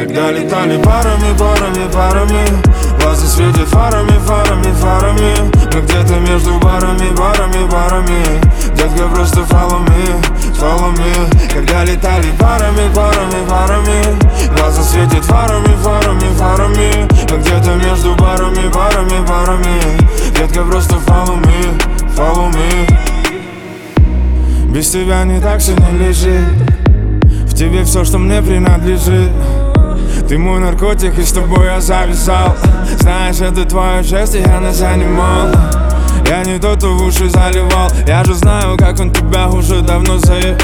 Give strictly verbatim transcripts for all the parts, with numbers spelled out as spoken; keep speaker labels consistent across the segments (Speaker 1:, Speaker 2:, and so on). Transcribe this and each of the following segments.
Speaker 1: Когда летали парами, парами, парами, глаза светят фарами, фарами, фарами. Мы где-то между барами, барами, барами. Детка, просто follow me, follow me. Когда летали парами, парами, парами, глаза светят фарами, фарами, фарами. Мы где-то между барами, барами, барами. Детка, просто follow me, follow me. Без тебя не так все не лежит, в тебе все, что мне принадлежит. Ты мой наркотик, и с тобой я завязал. Знаешь, это твое счастье, я не занимал. Я не тот, кто в уши заливал. Я же знаю, как он тебя уже давно заебал.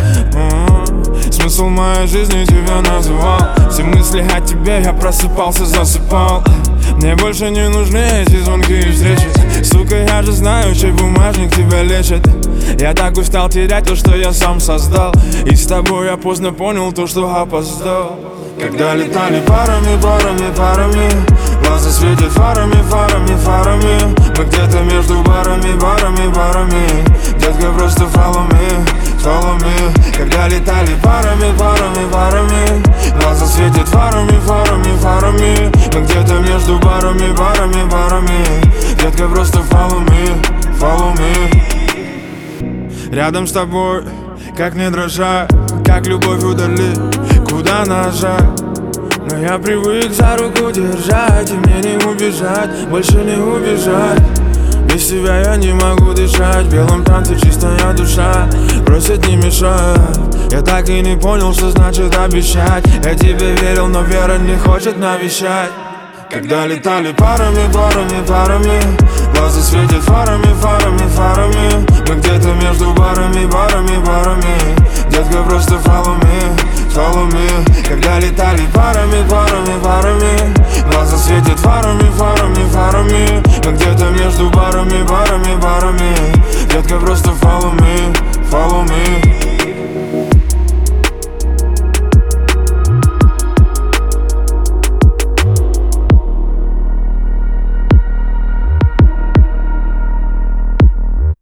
Speaker 1: Смысл моей жизни тебя называл. Все мысли о тебе, я просыпался, засыпал. Мне больше не нужны эти звонки и встречи. Сука, я же знаю, чей бумажник тебя лечит. Я так устал терять то, что я сам создал. И с тобой я поздно понял то, что опоздал. Когда летали парами, парами, парами, глаза светят фарами, фарами, фарами. Мы где-то между барами, барами, барами. Детка, просто follow me, follow me. Когда летали парами, парами, парами, глаза светят фарами, фарами, фарами. Мы где-то между барами, барами, барами. Детка, просто follow me, follow me. Рядом с тобой, как не дрожать, как любовь удалить, куда нажать. Но я привык за руку держать, и мне не убежать, больше не убежать. Без тебя я не могу дышать, в белом танце чистая душа просит не мешать. Я так и не понял, что значит обещать. Я тебе верил, но вера не хочет навещать. Когда летали парами, парами, парами, глаза светят фарами, фарами, фарами. Мы где-то между барами, барами, барами. Детка, просто follow me, follow me. Когда летали парами, парами, парами, глаза светят фарами, фарами, фарами. Мы где-то между барами, барами, барами. Детка, просто follow me, follow me.